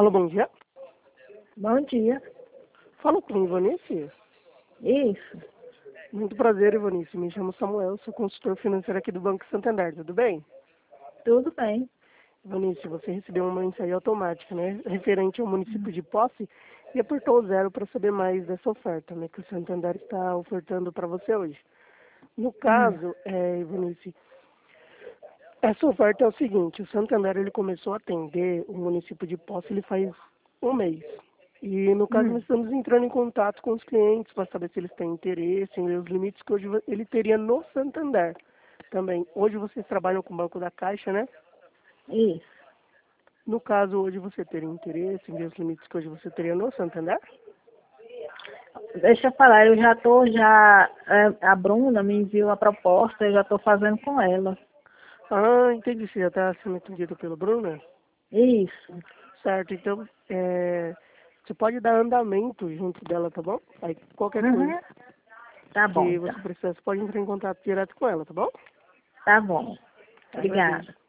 Alô, bom dia. Bom dia. Falo com Ivanice. Isso. Muito prazer, Ivanice. Me chamo Samuel, sou consultor financeiro aqui do Banco Santander, tudo bem? Tudo bem. Ivanice, você recebeu uma mensagem automática, né? Referente ao município de Posse e apertou o 0 para saber mais dessa oferta, né? Que o Santander está ofertando para você hoje. No caso, Ivanice, essa oferta é o seguinte: o Santander ele começou a atender o município de Posse ele faz um mês. E no caso nós estamos entrando em contato com os clientes para saber se eles têm interesse em ver os limites que hoje ele teria no Santander. Também, hoje vocês trabalham com o Banco da Caixa, né? Isso. No caso, hoje você teria interesse em ver os limites que hoje você teria no Santander? Deixa eu falar, eu já tô a Bruna me enviou a proposta, eu já tô fazendo com ela. Ah, entendi. Você já está sendo atendido pela Bruna? Isso. Certo, então você pode dar andamento junto dela, tá bom? Aí qualquer coisa Uhum. Tá bom, que então. você precisar, você pode entrar em contato direto com ela, tá bom? Tá bom. Agradeço. Obrigada.